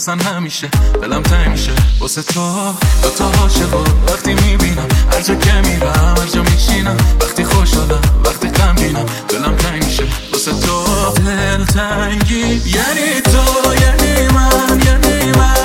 اصلا همیشه دلم تنگ میشه واسه تو دوتا عاشقا وقتی میبینم هر جا که میرم هر جا میشینم وقتی خوشحالم وقتی غمگینم دلم تنگ میشه واسه تو دل تنگی یعنی تو یعنی من